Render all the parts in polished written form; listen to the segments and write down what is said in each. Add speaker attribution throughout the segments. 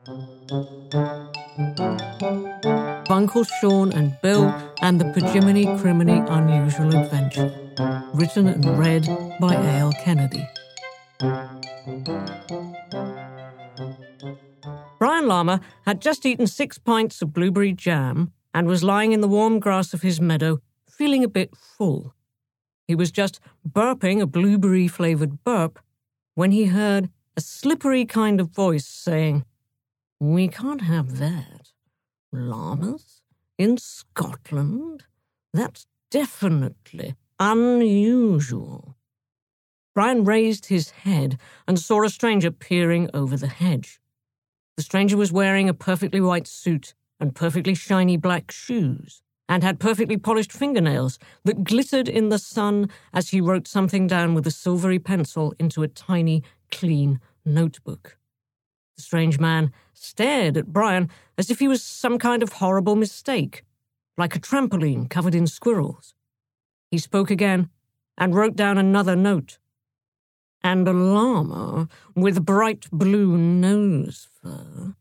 Speaker 1: Uncle Sean and Bill and the Pajiminy Criminy Unusual Adventure. Written and read by A.L. Kennedy. Brian Llama had just eaten 6 pints of blueberry jam and was lying in the warm grass of his meadow, feeling a bit full. He was just burping a blueberry-flavoured burp when he heard a slippery kind of voice saying, "We can't have that. Llamas? In Scotland? That's definitely unusual." Brian raised his head and saw a stranger peering over the hedge. The stranger was wearing a perfectly white suit and perfectly shiny black shoes, and had perfectly polished fingernails that glittered in the sun as he wrote something down with a silvery pencil into a tiny, clean notebook. The strange man stared at Brian as if he was some kind of horrible mistake, like a trampoline covered in squirrels. He spoke again and wrote down another note. "And a llama with bright blue nose fur.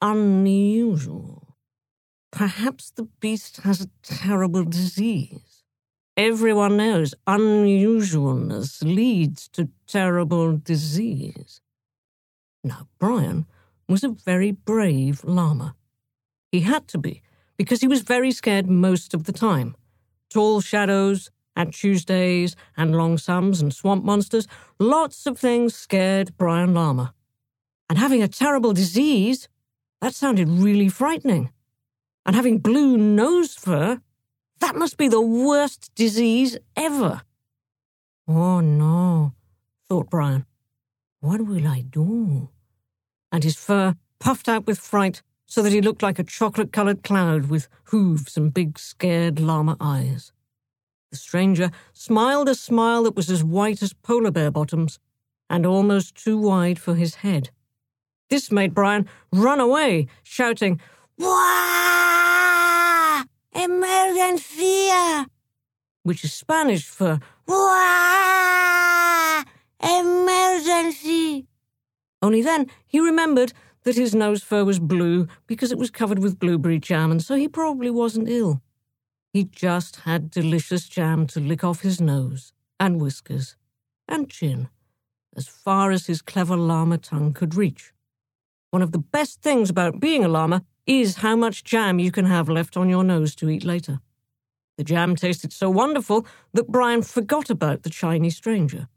Speaker 1: Unusual. Perhaps the beast has a terrible disease. Everyone knows unusualness leads to terrible disease." Now, Brian was a very brave llama. He had to be, because he was very scared most of the time. Tall shadows, and Tuesdays, and long sums, and swamp monsters, lots of things scared Brian Llama. And having a terrible disease, that sounded really frightening. And having blue nose fur, that must be the worst disease ever. "Oh no," thought Brian. "What will I do?" And his fur puffed out with fright so that he looked like a chocolate-coloured cloud with hooves and big, scared llama eyes. The stranger smiled a smile that was as white as polar bear bottoms and almost too wide for his head. This made Brian run away, shouting, "Wah! Emergencia!" which is Spanish for "Wah! Emergency!" Only then he remembered that his nose fur was blue because it was covered with blueberry jam, and so he probably wasn't ill. He just had delicious jam to lick off his nose and whiskers and chin, as far as his clever llama tongue could reach. One of the best things about being a llama is how much jam you can have left on your nose to eat later. The jam tasted so wonderful that Brian forgot about the shiny stranger.